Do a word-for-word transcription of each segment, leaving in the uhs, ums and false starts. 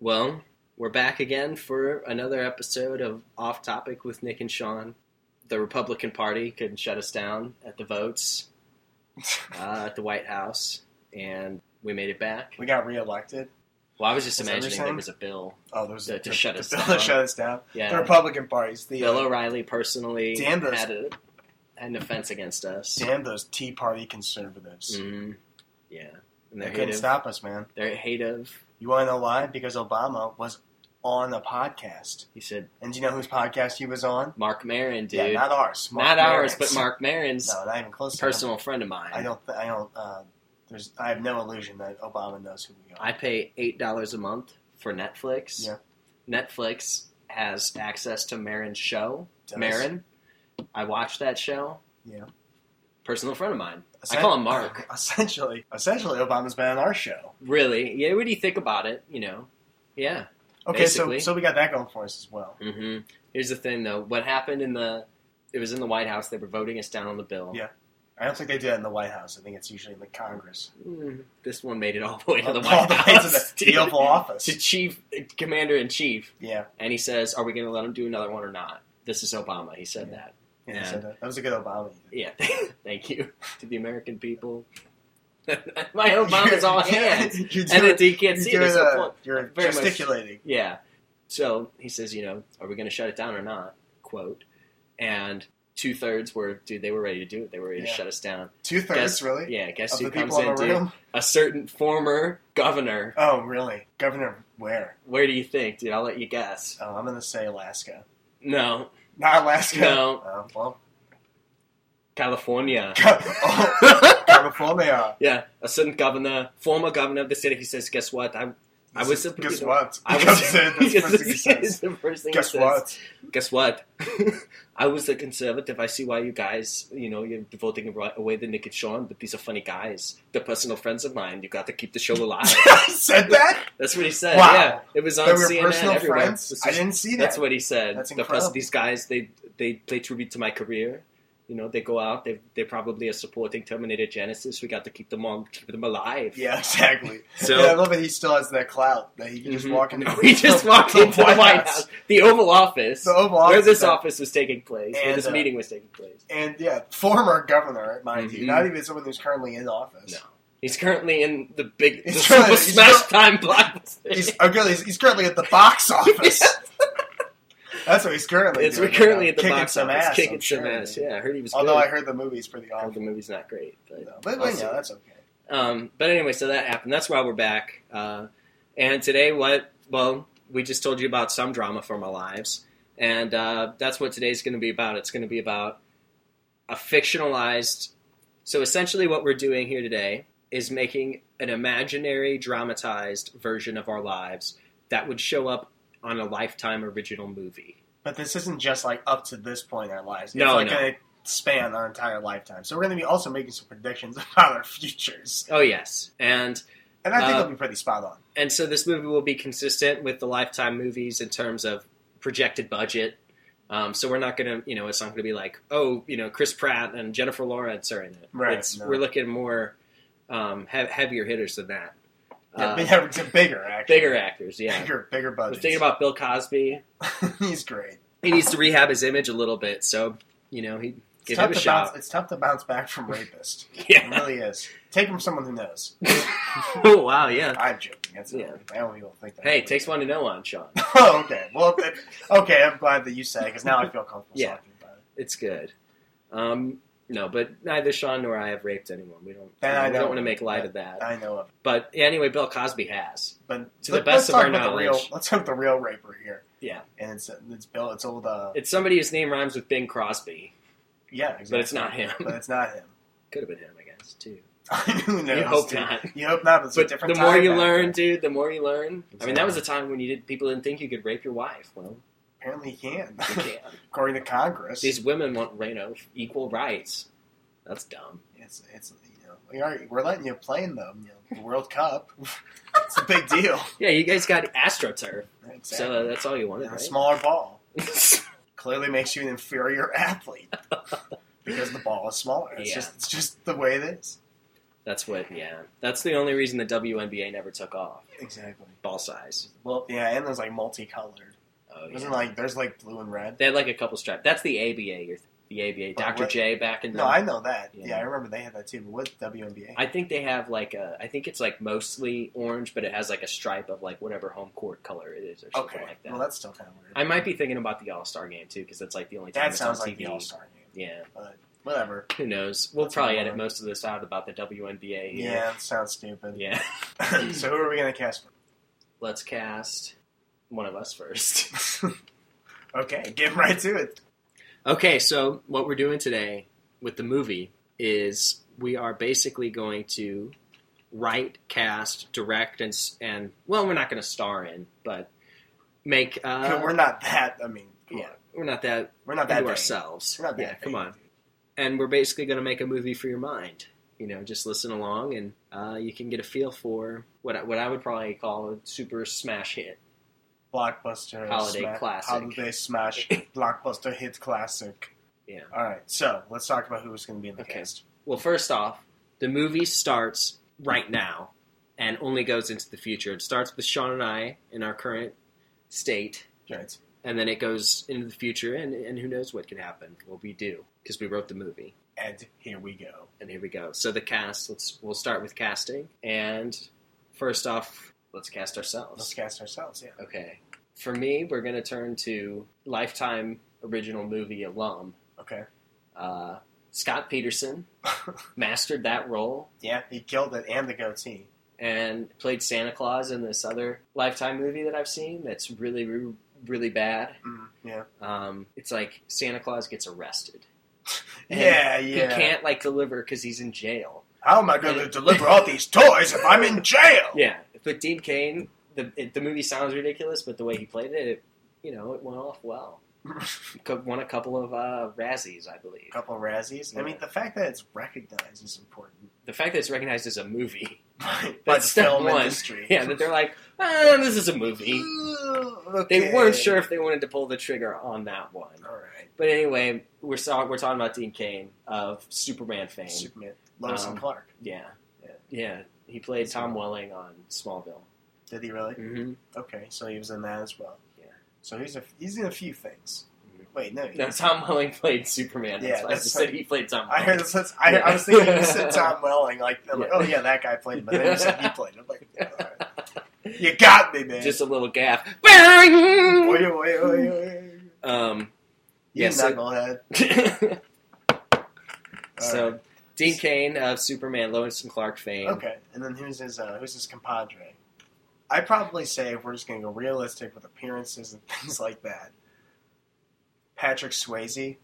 Well, we're back again for another episode of Off Topic with Nick and Sean. The Republican Party couldn't shut us down at the votes uh, at the White House, and we made it back. We got reelected. Well, I was just Is imagining there was a bill oh, there was to, a, to the, shut the us bill down. to shut us down. Yeah. The Republican parties. The, Bill uh, O'Reilly personally damn those, had, a, had an offense against us. Damn those Tea Party conservatives. Mm-hmm. Yeah. And They their couldn't hate of, stop us, man. their hate of, You want to know why? Because Obama was on a podcast. he said, And do you know whose podcast he was on? Mark Maron, dude. Yeah, not ours. Mark Not ours, Maron's. but Mark Maron's No, not even close. personal friend of mine. I don't. Th- I don't. Uh, there's. I have no illusion that Obama knows who we are. I pay eight dollars a month for Netflix. Yeah. Netflix has access to Maron's show. Does. Maron. I watch that show. Yeah. Personal friend of mine. I Essen- call him Mark. Essentially, essentially, Obama's been on our show. Really? Yeah. What do you think about it? You know. Yeah. Okay, so Basically. so we got that going for us as well. Mm-hmm. Here's the thing, though. What happened in the? It was in the White House. They were voting us down on the bill. Yeah. I don't think they do that in the White House. I think it's usually in the Congress. Mm, this one made it all the way to the All White the way House. to the, dude. the Oval Office. To Chief Commander in Chief, Yeah. and he says, "Are we going to let him do another one or not?" This is Obama. He said Yeah. that. Yeah, And- so that, that was a good Obama. Yeah, thank you to the American people. My Obama's all hands, You're and doing, it, you can't see you're, it. doing, So uh, you're very much- gesticulating. yeah. So he says, you know, are we going to shut it down or not? Quote. And two thirds were, dude, they were ready to do it. They were ready to Yeah. shut us down. Two thirds, Guess- really? Yeah, guess Of who the comes people in, in the dude? room? A certain former governor. Oh, really? Governor where? Where do you think, dude? I'll let you guess. Oh, I'm going to say Alaska. No, Not Alaska. No. Oh, well. California. oh, California. Yeah, a certain governor, former governor of the city. He says, "Guess what? I, I was the Guess you know, what? I Because was that's the first thing he says. the first thing Guess he says. what? Guess what? I was the conservative. I see why you guys, you know, you're voting away the Nick and Sean, but these are funny guys. They're personal friends of mine. You got to keep the show alive." He said that? That's what he said. Wow. Yeah, it was on They were C N N personal everywhere. friends? This I is- didn't see that. That's what he said. That's The pers- incredible. these guys, they they play tribute to my career. You know, they go out. They they probably are supporting Terminator Genesis. We got to keep them on, keep them alive. Yeah, exactly. So- and I love that he still has that clout that he can just Mhm. walk into. We just walked into the White House, the Oval Office, The Oval where Office this is that- office was taking place, where And, this uh, meeting was taking place. And yeah, former governor, mind you, Mhm. not even someone who's currently in office. No, he's currently in the big, the He's Super currently- he's Smash cur- Time blockbuster. He's, oh, good, he's, he's currently at the box office. That's what he's currently It's doing. we're currently right at the now. box Kicking some office, ass. kicking I'm some sure. ass. Yeah, I heard he was. Although good. I heard the movie's pretty I heard awful. the movie's not great, but, No, but, I'll but see. yeah, that's okay. Um, but anyway, so that happened. That's why we're back. Uh, and today, what? Well, we just told you about some drama from our lives, and uh, that's what today's going to be about. It's going to be about a fictionalized. So essentially, what we're doing here today is making an imaginary, dramatized version of our lives that would show up on a Lifetime original movie. But this isn't just like up to this point in our lives. It's No, like no. going to span our entire lifetime. So we're going to be also making some predictions about our futures. Oh yes, and And I think Uh, it'll be pretty spot on. and so this movie will be consistent with the Lifetime movies in terms of projected budget. Um, so we're not going to, you know, it's not going to be like, oh, you know, Chris Pratt and Jennifer Lawrence are in it. Right, It's, no. We're looking more um, he- heavier hitters than that. Yeah, Uh, yeah, it's a bigger, actually. bigger actors, yeah. Bigger, bigger We're budget. thinking about Bill Cosby. He's great. He needs to rehab his image a little bit, so, you know, he It's give tough, him a to shot. bounce, it's tough to bounce back from rapist. It Yeah. really is. Take him from someone who knows. Oh, wow, yeah. I'm joking. That's Yeah. I don't people think that. Hey, it takes one to know one, Sean. Oh, okay. Well, it- okay. I'm glad that you said it because now I feel comfortable Yeah. talking about it. It's good. Um, no, but neither Sean nor I have raped anyone. We don't. Then I we know don't want to of make light that. of that. I know of. it. But anyway, Bill Cosby has. But To the let- best let's of talk our about the real. knowledge. Let's hope the real raper here. Yeah, And it's it's Bill. It's old. Uh, it's somebody whose name rhymes with Bing Crosby. yeah, exactly. But it's not him. But it's not him. Could have been him, I guess, too. Who knows? You hope dude? not. You hope not. But it's a But different the more time you back learn, then. dude, the more you learn. I mean, that was a Exactly. time when you did people didn't think you could rape your wife. Well, Apparently, he can. you can. According to Congress, These women want, you know, equal rights. That's dumb. it's it's you know we are, we're letting you play in the you know the World Cup. It's a big deal. Yeah, you guys got AstroTurf, Exactly. so uh, that's all you wanted, And a right? smaller ball clearly makes you an inferior athlete because the ball is smaller. It's Yeah. just it's just the way it is. That's what. Yeah, that's the only reason the W N B A never took off. Exactly. Ball size. Well, yeah, and there's like multicolored. Oh Isn't yeah. like there's like blue and red. They had like a couple stripes. That's the A B A. You're the A B A. Oh, Doctor what? J back in the. No, I know that. Yeah. Yeah, I remember they had that too. But what's W N B A? I think they have like a. I think it's like mostly orange, but it has like a stripe of like whatever home court color it is or something Okay, like that. well that's still kind of weird. I might be thinking about the All Star game too because that's like the only time that it's sounds on like T V. the All Star game. Yeah, But whatever. who knows? We'll That's probably fine. edit most of this out about the W N B A. Here. Yeah, it sounds stupid. Yeah. So who are we gonna cast? Let's cast one of us first. Okay, get right to it. Okay, so what we're doing today with the movie is we are basically going to write, cast, direct, and s- and well, we're not going to star in, but make. Uh, we're not that. I mean, come yeah, on. we're not that We're not into that vain. ourselves. We're not that yeah, come vain, on. dude. And we're basically going to make a movie for your mind. You know, just listen along, and uh, you can get a feel for what I, what I would probably call a super smash hit. Blockbuster Holiday sma- classic. Holiday smash blockbuster hit classic. Yeah. All right, so let's talk about who's going to be in the Okay. cast. Well, first off, the movie starts right now and only goes into the future. It starts with Sean and I in our current state, Right. and then it goes into the future, and, and who knows what could happen. Well, we do, because we wrote the movie. And here we go. And here we go. So the cast, let's we'll start with casting. And first off, let's cast ourselves. Let's cast ourselves. Yeah. Okay. For me, we're going to turn to Lifetime original movie alum, Okay. uh, Scott Peterson, mastered that role. Yeah, he killed it and the goatee. And played Santa Claus in this other Lifetime movie that I've seen that's really, re- really bad. Mm, yeah. Um, it's like Santa Claus gets arrested. And Yeah, He yeah. can't, like, deliver because he's in jail. How am I going to deliver all these toys if I'm in jail? Yeah, but Dean Cain, the it, the movie sounds ridiculous, but the way he played it, it you know, it went off well. Co- Won a couple of uh, Razzies, I believe. A couple of Razzies. I mean, Yeah. the fact that it's recognized is important. The fact that it's recognized as a movie. By the That's step film one. industry. Yeah, that they're like, ah, this is a movie. Okay. They weren't sure if they wanted to pull the trigger on that one. All right. But anyway, we're saw, we're talking about Dean Cain of Superman fame. Superman. Lois Um, and Clark. Yeah, Yeah. yeah. He played Tom Welling on Smallville. Did he really? Mm-hmm. Okay, so he was in that as well. Yeah. So he's a, he's in a few things. Mhm. Wait, no. he- No, Tom Welling played Superman. That's Yeah, why I that's just right. said he played Tom. I Welling. heard this. I, Yeah. I was thinking you said Tom Welling. Like, I'm like, Yeah. oh yeah, that guy played him. But then you said he played him. I'm like, yeah, all right. You got me, man. Just a little gaff. Oi, oi, oi, oi, oi. um, You Yeah, so- knucklehead. so right. Dean Cain of Superman, Lois and Clark fame. Okay, and then who's his uh, who's his compadre? I'd probably say if we're just going to go realistic with appearances and things like that, Patrick Swayze.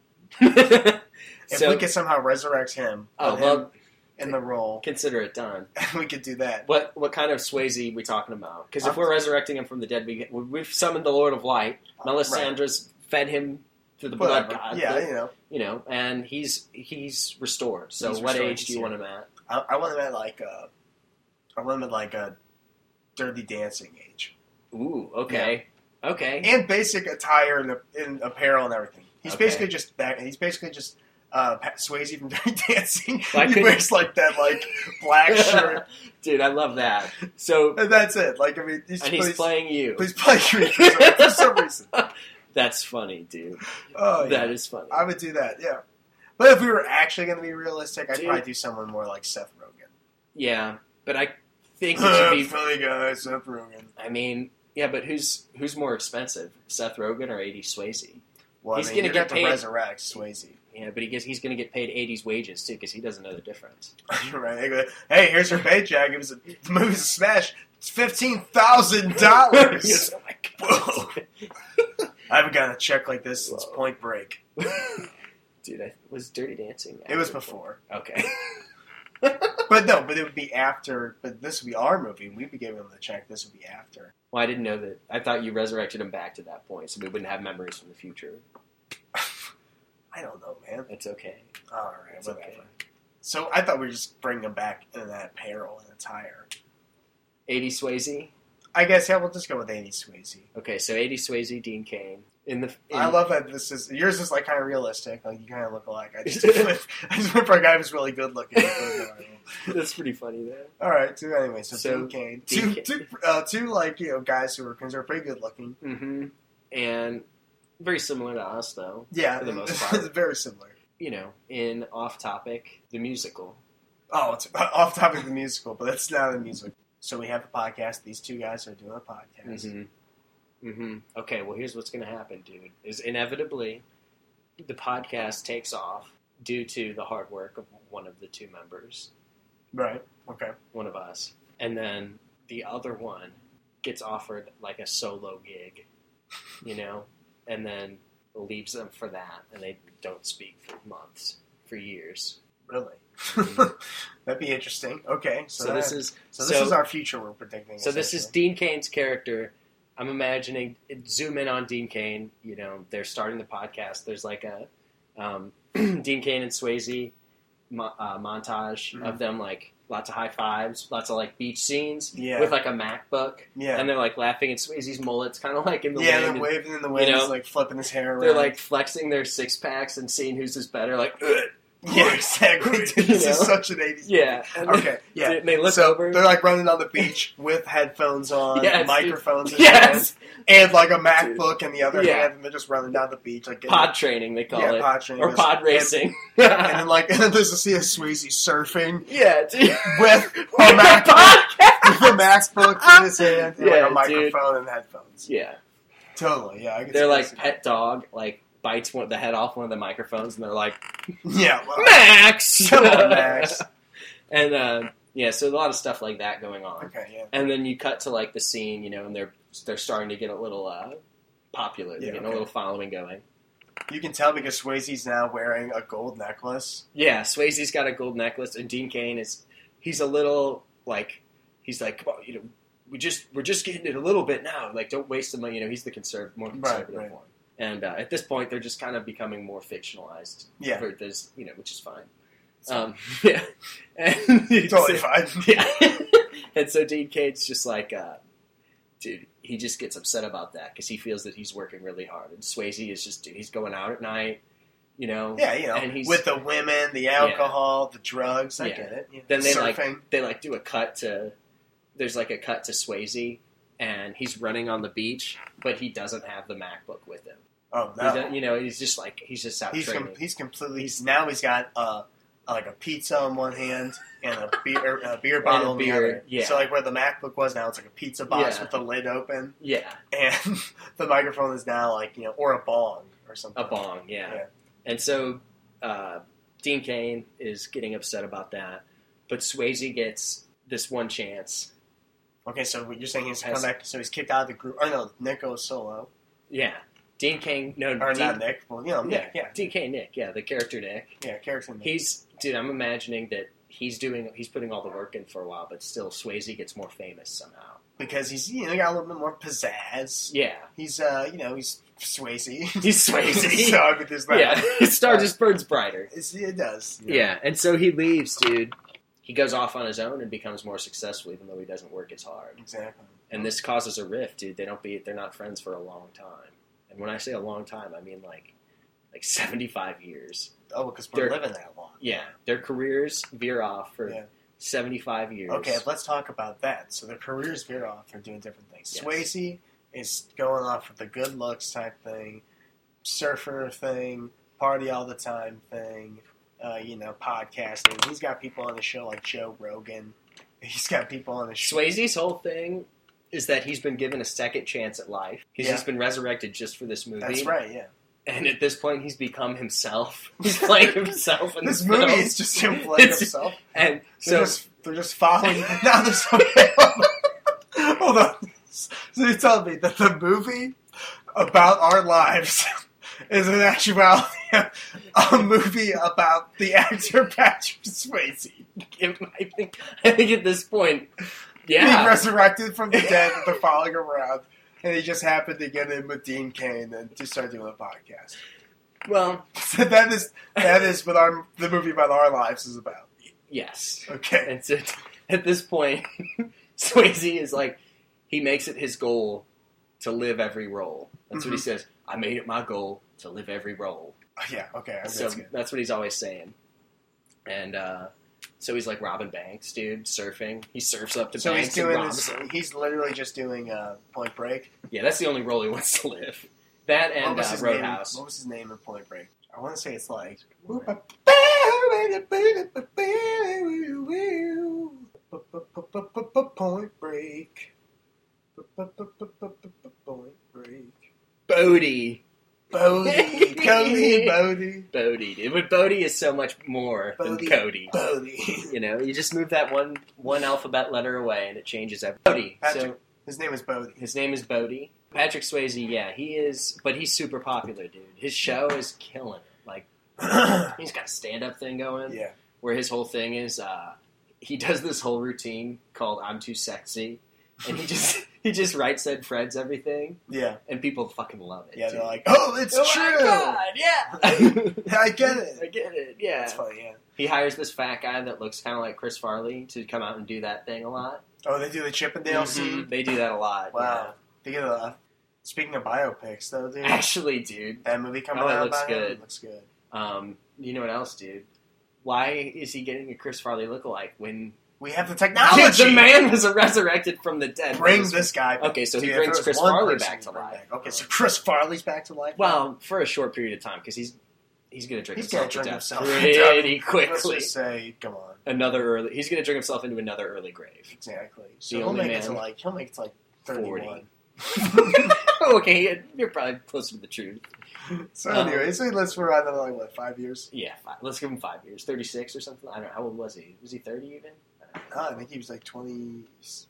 If so, we could somehow resurrect him, oh put well, him in the role, consider it done. we could do that. What what kind of Swayze we talking about? Because if Um, we're resurrecting him from the dead, we get, we've summoned the Lord of Light. Melisandre's fed him to the blood Whatever. god. Yeah, the- you know, you know, and he's he's restored. So He's what restored, age do you he's want him at? I, I want him at like uh, I want him at like a Dirty Dancing age, Ooh, okay, okay. and basic attire and, and apparel and everything. He's Okay. basically just back. He's basically just uh, Pat Swayze from Dirty Dancing. Why he couldn't- wears like that like black shirt, Dude, I love that. So and that's it. Like I mean, he's, and he's he's playing you. Please play me for some, for some reason. That's funny, dude. Oh, That yeah. is funny. I would do that, yeah. But if we were actually going to be realistic, I'd Dude. probably do someone more like Seth Rogen. Yeah, but I think it should be. Funny guy, Seth Rogen. I mean, yeah, but who's who's more expensive, Seth Rogen or eighties Swayze? Well, He's I mean, gonna you'd get have to paid- resurrect Swayze. Yeah, but he gets he's going to get paid eighties wages too because he doesn't know the difference. Right? They go, hey, here's your paycheck. It was a, the movie's a smash. It's fifteen thousand dollars. Yes, oh my Whoa. God. I haven't gotten a check like this since Whoa. Point Break. Dude, I, was Dirty Dancing? It was after- before. Okay. But no, but it would be after. But this would be our movie. We'd be giving them the check. This would be after. Well, I didn't know that. I thought you resurrected him back to that point, so we wouldn't have memories from the future. I don't know, man. That's okay. All right, It's whatever. okay. So I thought we were just bringing them back in that apparel and attire. eighties Swayze? I guess, yeah, we'll just go with eighties Swayze. Okay, so eighties Swayze, Dean Cain. In the, in, I love that this is yours is like kind of realistic. Like you kind of look alike. I just went, I just went for a guy who's really good looking. That's pretty funny there. All right. So anyway, so, So, Dean Cain, Dean two, Cain. two, uh, two like you know guys who are considered pretty good looking. Mm-hmm. And very similar to us, though. Yeah, For the most part. very similar. You know, in Off Topic, the musical. Oh, it's off topic of the musical, but it's not a musical. So we have a podcast. These two guys are doing a podcast. Mm-hmm. Mm-hmm. Okay, well, here's what's going to happen, dude. Is inevitably the podcast takes off due to the hard work of one of the two members, Right. Okay. one of us, and then the other one gets offered like a solo gig, you know, and then leaves them for that, and they don't speak for months, for years. Really. That'd be interesting. Okay. So, So, that- this is so this so- is our future we're predicting. So this is essentially. Dean Cain's character. I'm imagining, zoom in on Dean Cain. You know, they're starting the podcast. There's like a um, Dean Cain and Swayze mo- uh, montage Mhm. of them, like lots of high fives, lots of like beach scenes Yeah. with like a MacBook, Yeah. and they're like laughing, and Swayze's mullet's kind of like in the yeah, wind. they're and waving in the wind, you know, he's like flipping his hair around. they're like flexing their six packs and seeing whose is better. Like, "Ugh." yeah, exactly. Dude, You this is know? such an eighties. yeah, and Okay, yeah. They, they look so over. they're like running on the beach with headphones on, Yes, microphones in Yes, hand, and like a MacBook in the other Yeah. hand, and they're just running down the beach like getting- pod training they call yeah, it, pod training, or just- pod and- racing. And, then like, and then there's a scene of Swayze surfing yeah, dude. with a With a MacBook, podcast. with a MacBook in his hand, and Yeah, like a dude. microphone and headphones. Yeah, Totally, yeah. I can they're see like this. pet dog, like bites one, the head off one of the microphones, and they're like, yeah, well, Max, come on, Max. and uh, yeah, so a lot of stuff like that going on. Okay, yeah. And then you cut to like the scene, you know, and they're they're starting to get a little uh, popular, they're Yeah, getting okay. a little following going. You can tell because Swayze's now wearing a gold necklace. Yeah, Swayze's got a gold necklace, and Dean Cain is he's a little like he's like, come on, you know, we just we're just getting it a little bit now. Like, don't waste the money. You know, he's the conserv- more conservative right. one. And uh, at this point, they're just kind of becoming more fictionalized. Yeah. For this, you know, which is fine. So- Um, yeah, and Totally so, fine. yeah, and so Dean Cain's just like, uh, dude, he just gets upset about that because he feels that he's working really hard, and Swayze is just, dude, he's going out at night, you know. Yeah, you know, And he's- with the women, the alcohol, the drugs. I Yeah. get it. Yeah. Then they Surfing. like they like do a cut to there's like a cut to Swayze, and he's running on the beach, but he doesn't have the MacBook with him. oh He no, doesn't- you know, he's just like he's just out he's training. com- he's completely. He's, now he's got uh, like a pizza in one hand and a beer a beer bottle a in the beer, other. yeah. So like where the MacBook was, now it's like a pizza box Yeah. with the lid open, yeah, and the microphone is now like you know, or a bong or something. a bong, yeah. Yeah. And so uh, Dean Cain is getting upset about that, but Swayze gets this one chance. Okay, so what you're saying he's Has- come back. So he's kicked out of the group. Oh no, Nick goes solo. Yeah, Dean Cain, no, Or Dean, not Nick. Well, you know, Nick. Yeah, Dean Cain, Nick, yeah, the character Nick. yeah, character Nick. He's dude. I'm imagining that he's doing. He's putting all the work in for a while, but still, Swayze gets more famous somehow. because he's you know got a little bit more pizzazz. Yeah, He's uh you know he's Swayze. he's Swayze. so I mean, there's that. yeah, his star just burns brighter. It's, it does. Yeah, and so he leaves, dude. He goes off on his own and becomes more successful, even though he doesn't work as hard. Exactly. And this causes a rift, dude. They don't be. They're not friends for a long time. And when I say a long time, I mean like, like seventy-five years. Oh, because we're They're- living that long. Yeah, their careers veer off for Yeah. seventy-five years. Okay, let's talk about that. So their careers veer off for doing different things. Yes. Swayze is going off with the good looks type thing, surfer thing, party all the time thing, uh, you know, podcasting. He's got people on the show like Joe Rogan. He's got people on the show. Swayze's whole thing is that he's been given a second chance at life. He's Yeah. just been resurrected just for this movie. That's right, yeah. And at this point, he's become himself. He's playing himself in This this movie film. is just him playing It's- himself. And They're so, just they're just following. Now there's okay. Hold on. So you're telling me that the movie about our lives is in actuality a movie about the actor Patrick Swayze I think, I think at this point, being yeah. resurrected from the dead that they're following around, and he just happened to get in with Dean Cain and to start doing a podcast. Well, So that is that is what our the movie about our lives is about. yes. Okay. And so at this point, Swayze is like, he makes it his goal to live every role. That's Mm-hmm. what he says. I made it my goal to live every role. Oh, yeah, okay, that's So good. that's what he's always saying. And uh, so he's like robbing banks, dude, surfing. He surfs up to So banks he's doing and robs this. them. He's literally just doing uh, Point Break. Yeah, that's the only role he wants to live. That What and was uh, his Roadhouse. name? What was his name in Point Break? I want to say it's like. Point Break. Point Break. Bodie. Bodie. Cody Bodie. Bodie, dude. But Bodie is so much more Bodie. than Cody. Bodie. You know, you just move that one one alphabet letter away and it changes everything. Bodie. So Patrick. His name is Bodie. his name is Bodie. Patrick Swayze, yeah, he is, but he's super popular, dude. His show is killing it. Like, he's got a stand-up thing going Yeah. where his whole thing is uh, he does this whole routine called "I'm Too Sexy," and he just he just writes Ed Fred's everything, Yeah. and people fucking love it. Yeah, dude. they're like, oh, it's oh true. my god, yeah, I get it. I get it. Yeah, That's funny, yeah. he hires this fat guy that looks kind of like Chris Farley to come out and do that thing a lot. Oh, they do the Chippendale Mhm. scene? They do that a lot. Wow. They get a, speaking of biopics, though, dude. Yeah. Actually, dude, that movie coming Oh, it out looks by him, good. it looks good. um, you know what else, dude? Why is he getting a Chris Farley lookalike when We have the technology. Dude, the man was resurrected from the dead? Bring this guy back. Okay, so he Dude, if brings there was Chris one Farley person back to to bring life. back- Okay, so Chris Farley's back to life? Well, for a short period of time, because he's he's going to drink He's gonna himself to drink death himself. pretty Let's quickly. just say, come on. Another early, he's going to drink himself into another early grave. Exactly. So The he'll only make it to man- like, he'll make it to like thirty-one. Okay, you're probably closer to the truth. So Um, anyway, so let's we're on like what five years? Yeah, five, let's give him five years, thirty-six or something. I don't know. How old was he? Was he thirty even? I don't know. No, I think he was like twenty-nine.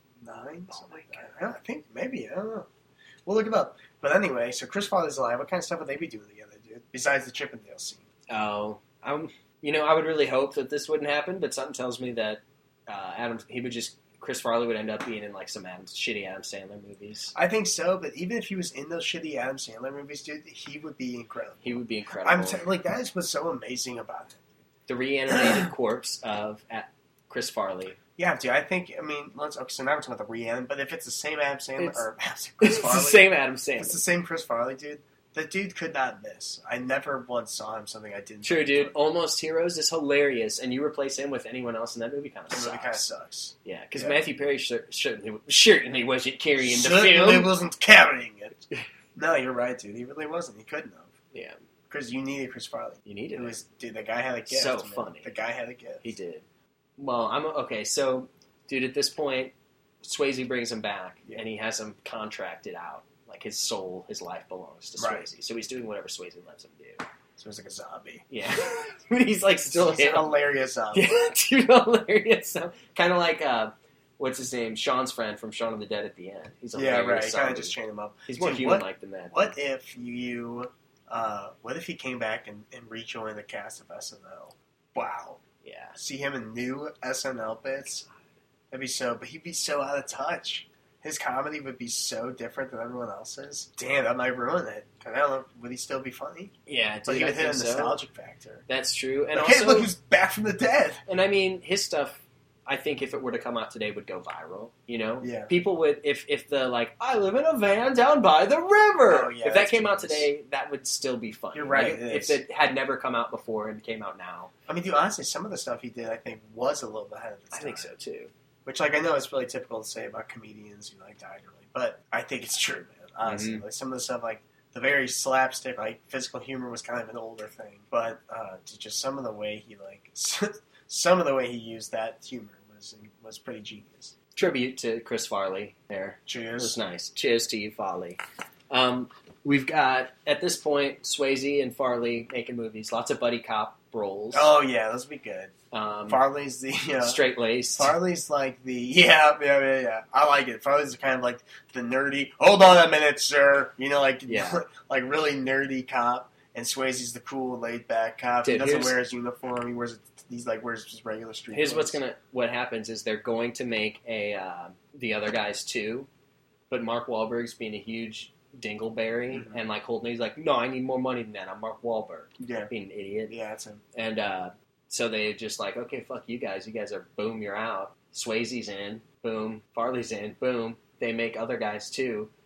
Oh something my like that. I, don't, I think maybe I don't know. We'll look it up. But anyway, so Chris Farley's alive. What kind of stuff would they be doing together, dude? Besides the Chippendale scene. Oh, um, you know, I would really hope that this wouldn't happen, but something tells me that uh, Adam, he would just Chris Farley would end up being in like some Adam, shitty Adam Sandler movies. I think so, but even if he was in those shitty Adam Sandler movies, dude, he would be incredible. He would be incredible. I'm t- like that is what's so amazing about it. the reanimated corpse of at Chris Farley. Yeah, dude. I think. I mean, let's. Okay, so now we're talking about the reanimate, but if it's the same Adam Sandler It's- or Chris It's Farley, the same Adam if it's the Sandler. same Chris Farley, dude. The dude could not miss. I never once saw him something I didn't. True, think dude. was Almost Heroes is hilarious, and you replace him with anyone else, and that movie kind of funny. It sucks. really kind of sucks. Yeah, because Yeah. Matthew Perry cer- certainly certainly wasn't carrying the Certainly film. wasn't carrying it. No, you're right, dude. He really wasn't. He couldn't have. Yeah, Because you needed Chris Farley. you needed It it. was, dude, the guy had a gift. So man. funny. The guy had a gift. He did. Well, I'm okay. So, dude, at this point, Swayze brings him back, Yeah. and he has him contracted out. Like his soul, his life belongs to Right. Swayze. So he's doing whatever Swayze lets him do. So he's like a zombie. Yeah, he's like still He's a him. hilarious zombie. Yeah, dude, hilarious. So, kind of like uh, what's his name, Sean's friend from Shaun of the Dead at the end. He's a Yeah, hilarious right. Kind zombie. of just chain him up. He's more Dude, human-like than that. What if you, uh, what if he came back and, and rejoined the cast of S N L? Wow. Yeah, See him in new S N L bits? That'd be so, but he'd be so out of touch. His comedy would be so different than everyone else's. Damn, that might ruin it. I don't know, would he still be funny? yeah, But dude, he I would hit a think so. nostalgic factor. That's true, and Like, hey, also, look, he's back from the dead. and I mean, his stuff. I think if it were to come out today, would go viral. You know, Yeah. people would if if the like I live in a van down by the river. Oh, yeah, if that that's came out genius. today, that would still be funny. You're right, Like, it if is. it had never come out before and came out now, I mean, dude, honestly, some of the stuff he did, I think, was a little bit ahead of its I time. think so too. Which, like, I know it's really typical to say about comedians who, like, died early. But I think it's true, man. Honestly. Mhm. Like, some of the stuff, like, the very slapstick, like, physical humor was kind of an older thing. But uh, just some of the way he, like, some of the way he used that humor was was pretty genius. Tribute to Chris Farley there. It was Cheers. nice. Cheers to you, Farley. Um, we've got at this point Swayze and Farley making movies. Lots of buddy cop roles. Oh, yeah, those would be good. um, Farley's the, you know, straight laced. Farley's like the, yeah, yeah, yeah, yeah. I like it. Farley's kind of like the nerdy, hold on a minute, sir. You know, like, Yeah. like really nerdy cop. And Swayze's the cool, laid back cop. Dude, he doesn't here's- wear his uniform. He wears, he's like, wears just regular street Here's clothes. what's gonna what happens is they're going to make a uh, the other guys too, but Mark Wahlberg's being a huge dingleberry Mhm. and like holding. He's like, no, I need more money than that. I'm Mark Wahlberg, Yeah. being an idiot. Yeah, that's him. And uh, so they just like, okay, fuck you guys. You guys are boom, you're out. Swayze's in, boom. Farley's in, boom. They make other guys too.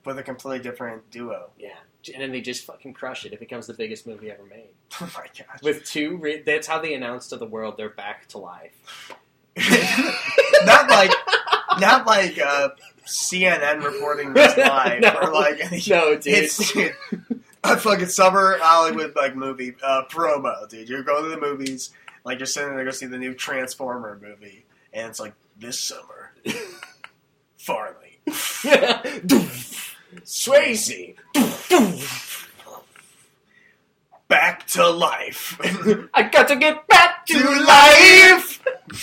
with a completely different duo. Yeah, and then they just fucking crush it. It becomes the biggest movie ever made. Oh my gosh! With two, re- that's how they announced to the world they're back to life. not like, not like uh, C N N reporting this live no, or like no, dude. It's a fucking summer Hollywood like movie uh, promo, dude. You're going to the movies, like you're sitting there to go see the new Transformer movie, and it's like this summer, Farley, Swayze, back to life. I got to get back to, to life.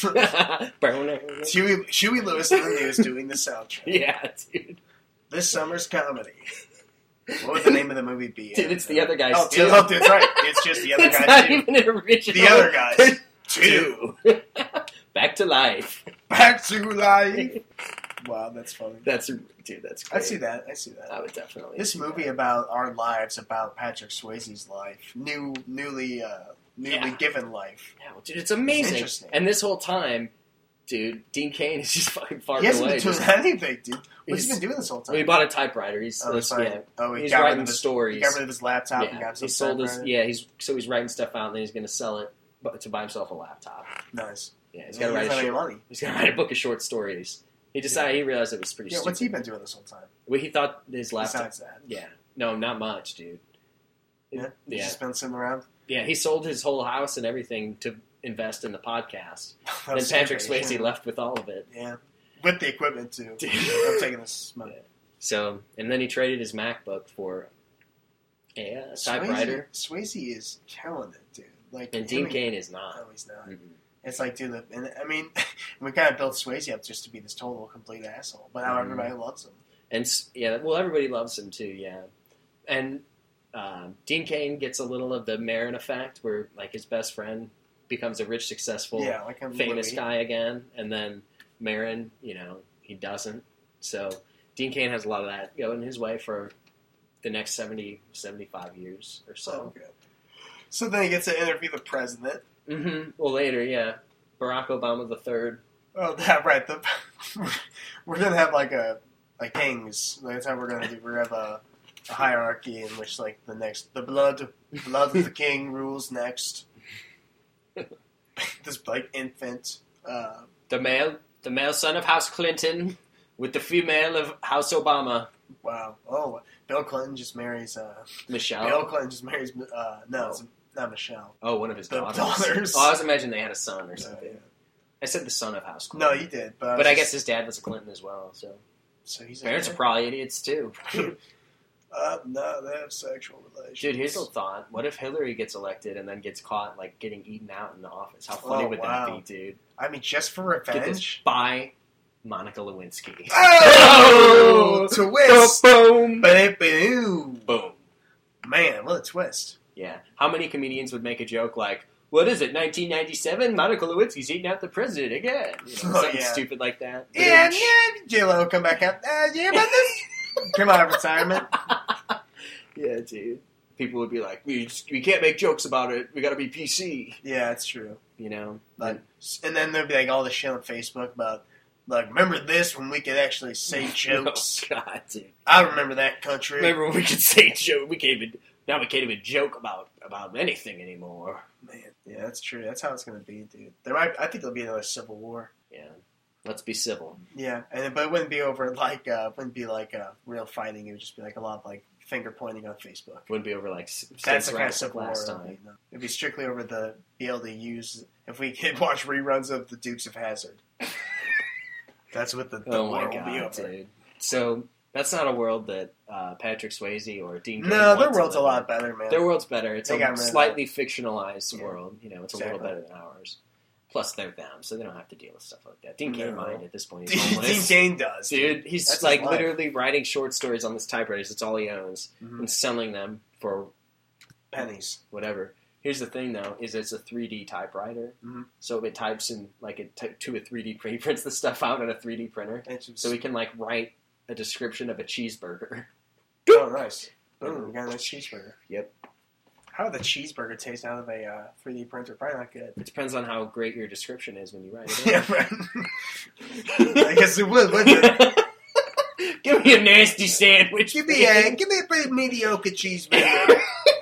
Huey, Huey Lewis in the news doing the soundtrack. Yeah, dude. This summer's comedy. What would the name of the movie be? Dude, it's the other guys oh, too. Oh, that's right. It's just the other it's guys not too. even an original. The other guys too. Back to life. Back to life. Wow, that's funny. That's dude. That's great. I see that. I see that. I would definitely. This movie that. about our lives, about Patrick Swayze's life, new, newly, uh, newly Yeah. given life. Yeah, well, dude, it's amazing. It's interesting. And this whole time, dude, Dean Cain is just fucking farting He hasn't away. been doing Just, anything, dude. What's he He's- been doing this whole time? well, he bought a typewriter. He's, oh, that's- sorry. yeah. Oh, he He's got rid writing of his, stories. He got rid of his laptop and Yeah, got he himself sold his. typewriter. Yeah, he's so he's writing stuff out, and then he's going to sell it, but to buy himself a laptop. Nice. Yeah, he's Yeah, got to he write a doesn't have short, any money. He's going to write a book of short stories. He decided he realized it was pretty. Yeah, stupid. what's he been doing this whole time? Well, he thought his laptop. Besides that. Yeah, no, not much, dude. Yeah? He's Yeah. just been sitting around? Yeah, he sold his whole house and everything to invest in the podcast. That And was Patrick scary, Swayze yeah. left with all of it. Yeah. With the equipment, too. Dude. I'm taking this smoke. Yeah. So, and then he traded his MacBook for a uh, typewriter. Swayze, Swayze is killing it, dude. Like, And I Dean mean- Cain is not. No, he's not. Mm-mm. It's like, dude, the, and I mean, we kind of built Swayze up just to be this total complete asshole, but now Mhm. everybody loves him. And s- yeah, well, everybody loves him too. Yeah, and uh, Dean Cain gets a little of the Marin effect, where like his best friend becomes a rich, successful, Yeah, like I'm famous Louis. guy again, and then Marin, you know, he doesn't. So Dean Cain has a lot of that going his way for the next seventy, seventy-five years or so. Oh, okay. So then he gets to interview the president. Mm-hmm. Well, later, yeah, Barack Obama the third. Oh, that right. The, we're gonna have like a like kings. That's how we're gonna do. We're gonna have a, a hierarchy in which like the next the blood blood of the king rules next. This like infant. Uh, The male, the male son of House Clinton with the female of House Obama, wow. Oh, Bill Clinton just marries. Uh, Michelle. Bill Clinton just marries. Uh, no, Oh. it's not Michelle. Oh, one of his The daughters. daughters. Oh, I was imagining they had a son or Uh, something. yeah. I said the son of House No, Clinton. you did, but I, But was I guess just- his dad was a Clinton as well, so so he's parents a are probably idiots too. Uh, no, they have sexual relations. Dude, here's a thought: what if Hillary gets elected and then gets caught like getting eaten out in the office? How funny Oh, would wow. that be, dude? I mean, just for Get this revenge. by Monica Lewinsky. Oh, twist. Boom! Ba-da-boom. Boom! Man, what a twist. Yeah. How many comedians would make a joke like, "What is it? nineteen ninety-seven? Monica Lewinsky's eating out the president again." You know, Oh, something yeah. stupid like that. Yeah, yeah, J-Lo come back out. Uh, yeah, about this? Come out of retirement. Yeah, dude. People would be like, "We just, we can't make jokes about it. We got to be P C." Yeah, that's true. You know. Like, and then there'd be like all this shit on Facebook about, like, remember this when we could actually say jokes? Oh, God, dude. I remember that country. Remember when we could say joke? We can't even now. We can't even joke about about anything anymore. Man, yeah, that's true. That's how it's gonna be, dude. There might, I think there'll be another civil war. Yeah. Let's be civil. Yeah, and but it wouldn't be over like uh, wouldn't be like uh, real fighting. It would just be like a lot of like finger pointing on Facebook. Wouldn't be over like s- That's States' the kind of Rights civil war. last It'd be, time. no. It'd be strictly over the be able to use if we could watch reruns of the Dukes of Hazzard. That's what the, the Oh war my will be God, over. dude. So that's not a world that uh, Patrick Swayze or Dean. Cain No, their want to world's a live lot in. better, man. Their world's better. It's They got a rid of slightly fictionalized Yeah. world. You know, it's a Exactly. little better than ours. Plus, they're them, so they don't have to deal with stuff like that. Dean Cain No. might at this point. Dean, He's Dean homeless. Cain does, Dude, he's That's his like life. literally writing short stories on this typewriter. It's all he owns Mhm. and selling them for pennies. whatever. Here's the thing, though, is it's a three D typewriter, Mhm. so it types in like it t- to a three D print. He prints the stuff out on a three D printer, It's just- so he can like write a description of a cheeseburger. oh, nice. Boom, we got a nice cheeseburger. Yep. How would the cheeseburger taste out of a uh, three D printer? Probably not good. It depends on how great your description is when you write it. Yeah, right. I guess it would, wouldn't it? Give me a nasty sandwich. Give me a give me a pretty mediocre cheeseburger.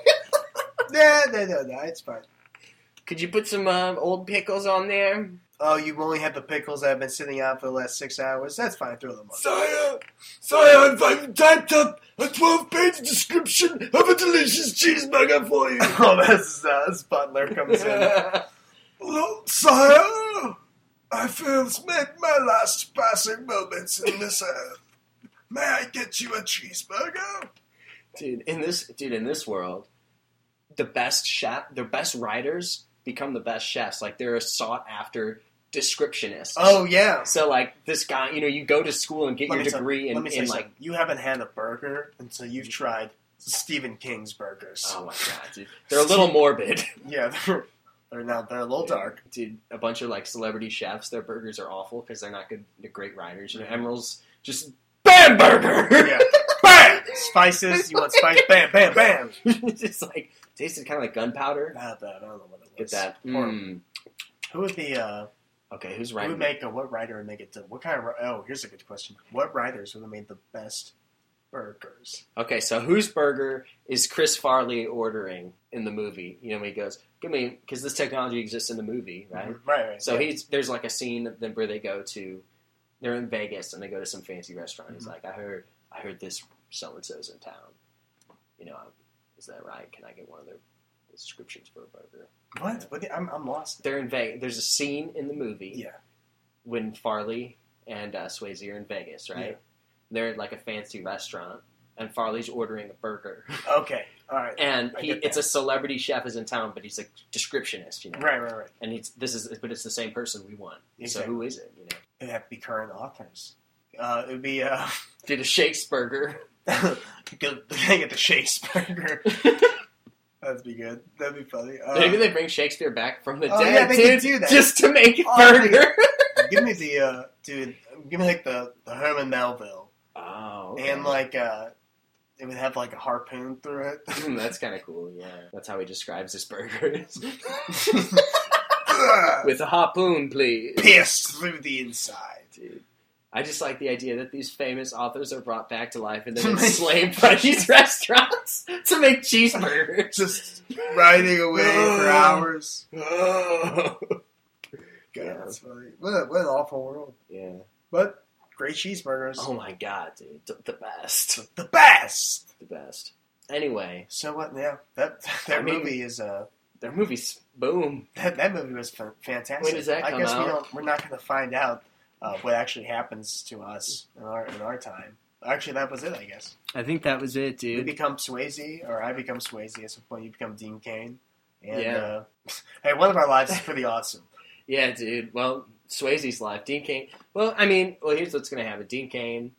no, no, no, no, it's fine. Could you put some uh, old pickles on there? Oh, you only have the pickles that have been sitting out for the last six hours? That's fine, throw them on. Sire, sire, I've typed up a twelve-page description of a delicious cheeseburger for you. Oh, that's, uh, this butler comes in. Well, sire, I feel it's made my last passing moments in this earth. May I get you a cheeseburger? Dude, in this dude in this world, the best chef, the best writers become the best chefs. Like they're a sought after descriptionists. Oh, yeah. So like this guy, you know, you go to school and get Let your me tell- degree in, let me say in something. like. You haven't had a burger until you've tried Stephen King's burgers. Oh my god, dude, they're a little morbid. Yeah, they're, they're not. They're a little dark. Dude, a bunch of like celebrity chefs, their burgers are awful because they're not good, they're great writers. You know, Emerald's just bam burger. Yeah, bam. Spices. You want spice? Bam, bam, bam. It's just like tasted kind of like gunpowder. Not that. I don't know what it Get was. that? Horrible. Mm. Who would be? Uh, Okay, who's who writing? would make a? What writer would make it? To, what kind of? Oh, here's a good question. What writers would have made the best burgers? Okay, so whose burger is Chris Farley ordering in the movie? You know, when he goes, "Give me," because this technology exists in the movie, right? Mhm. Right. Right. So yeah. he's there's like a scene then where they go to, they're in Vegas and they go to some fancy restaurant. He's Mhm. like, "I heard, I heard this so and so's in town. You know, is that right? Can I get one of their descriptions for a burger?" What? What? I'm I'm lost. They're in Vegas. There's a scene in the movie Yeah. when Farley and uh, Swayze are in Vegas, right? Yeah. They're at like a fancy restaurant, and Farley's ordering a burger. Okay. All right. And I he, get it's that. a celebrity chef is in town, but he's a descriptionist, you know. Right. Right. Right. And it's this is, but it's the same person we want. Exactly. So who is it? You know, It'd have to be current authors. Uh, it would be uh, did a Shakespeare. good. They get the Shakespeare. That'd be good. That'd be funny. Uh, Maybe they bring Shakespeare back from the Oh, dead, yeah, they dude, could do that. just to make a Oh, burger. give me the uh, dude. Give me like the, the Herman Melville, Oh, okay. and like uh, it would have like a harpoon through it. Mm, that's kind of cool. Yeah, that's how he describes his burgers. With a harpoon, please. Pierced through the inside. Dude. I just like the idea that these famous authors are brought back to life and then To make- enslaved by these restaurants to make cheeseburgers. Just riding away for hours. Oh. God, Yeah. that's funny. What, a, what an awful world. Yeah. But great cheeseburgers. Oh my god, dude. The, the best. The best. The best. Anyway, So what? Yeah, that that I mean- movie is uh their movies, boom. that, that movie was fa- fantastic. When does that I come guess we out? don't. We're not going to find out uh, what actually happens to us in our in our time. Actually, that was it. I guess I think that was it, we dude. become Swayze, or I become Swayze. At some point, you become Dean Cain. And Yeah. uh, hey, one of our lives is pretty awesome. Yeah, dude. Well, Swayze's life. Dean Cain. Well, I mean, well, here's what's going to happen. Dean Cain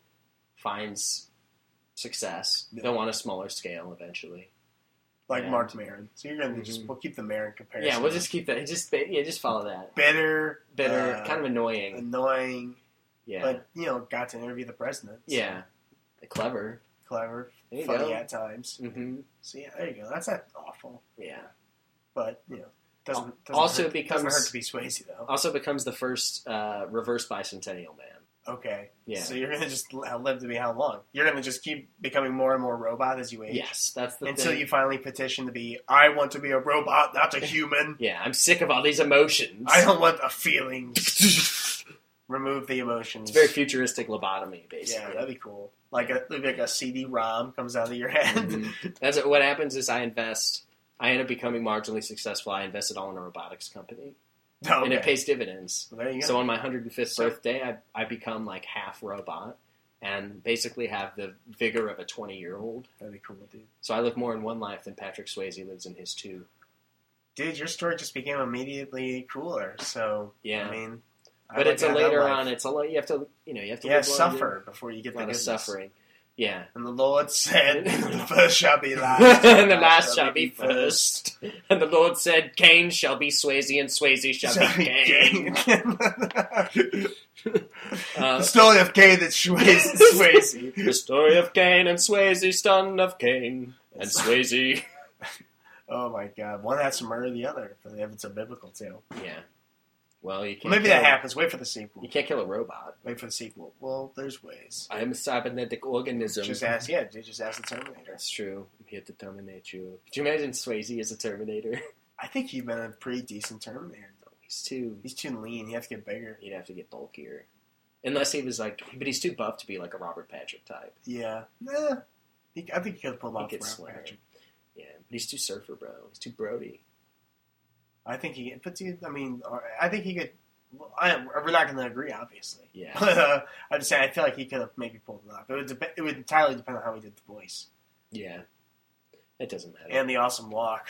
finds success, Yeah. though on a smaller scale eventually. Like Yeah. Mark Maron. So you're going to just Mhm. we'll keep the Maron comparison. Yeah, we'll just keep that. Just yeah, just follow that. bitter, Bitter, uh, kind of annoying. annoying, Yeah, but you know, got to interview the president. So yeah, clever. clever, There you funny go. at times. hmm So yeah, there you go. That's not awful, Yeah. but you know, doesn't, doesn't Also hurt, becomes- doesn't hurt to be Swayze though. Also becomes the first uh, reverse bicentennial man. Okay, Yeah. So you're gonna just live to be how long? You're gonna just keep becoming more and more robot as you age. Yes, that's the Until thing. you finally petition to be, I want to be a robot, not a human. Yeah, I'm sick of all these emotions. I don't want a feelings. Remove the emotions. It's very futuristic lobotomy, yeah, basically. that'd be cool. Like a like a C D ROM comes out of your head. Mhm. That's what, what happens is I invest. I end up becoming marginally successful. I invest it all in a robotics company, Oh, and it okay. pays dividends. Well, there you go. So on my one hundred fifth So- birthday, I, I become like half robot and basically have the vigor of a twenty year old. That'd be cool, dude. So I live more in one life than Patrick Swayze lives in his two. Dude, your story just became immediately cooler. So Yeah. I mean, I But like it's to a have that later life. on. It's a lot. You have to, you know, you have to Yeah, live long, suffer before you A get the lot of goodness. suffering. Yeah. And the Lord said, "The first shall be last, and the last shall be first. And the Lord said, Cain shall be Swayze, and Swayze shall, be Cain. Uh, the story of Cain and Swayze. Swayze. The story of Cain and Swayze, son of Cain, and Swayze. Oh my God! One has to murder the other if it's a biblical tale. Yeah. Well, you can't. Well, maybe kill, that happens. Wait for the sequel. You can't kill a robot. Wait for the sequel. Well, there's ways. I'm a cybernetic organism. Just ask, yeah, just ask the Terminator. That's true. I'm here to terminate you. Could you imagine Swayze as a Terminator? I think he'd been a pretty decent Terminator. He's too. He's too lean. He'd have to get bigger. He'd have to get bulkier. Unless he was like, but he's too buff to be like a Robert Patrick type. Yeah. Nah. He, I think he could pull He off could Robert swear. Patrick. Yeah, but he's too surfer, bro. He's too Brody. I think he. But dude, I mean, or- I think he could. Well, I, we're not going to agree, obviously. Yeah. But uh, I'm just saying, I feel like he could have maybe pulled it off. It would. Dep- it would entirely depend on how he did the voice Yeah. It doesn't matter. and the awesome walk.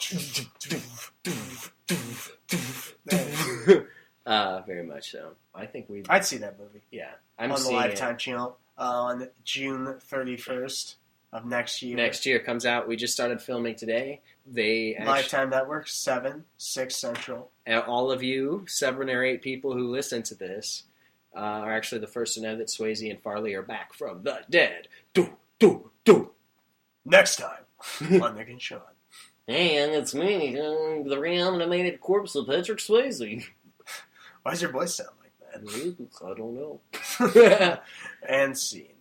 uh, very much so. I think we. I'd see that movie Yeah, I'm on the seeing Lifetime it. channel uh, on June thirty-first of next year. Next year comes out. We just started filming today. They actually, Lifetime Network, seven, six Central. and all of you, seven or eight people who listen to this, uh, are actually the first to know that Swayze and Farley are back from the dead. Do, do, do. Next time on Nick and Sean. And it's me, uh, the reanimated corpse of Patrick Swayze. Why does your voice sound like that? I don't know. And scene.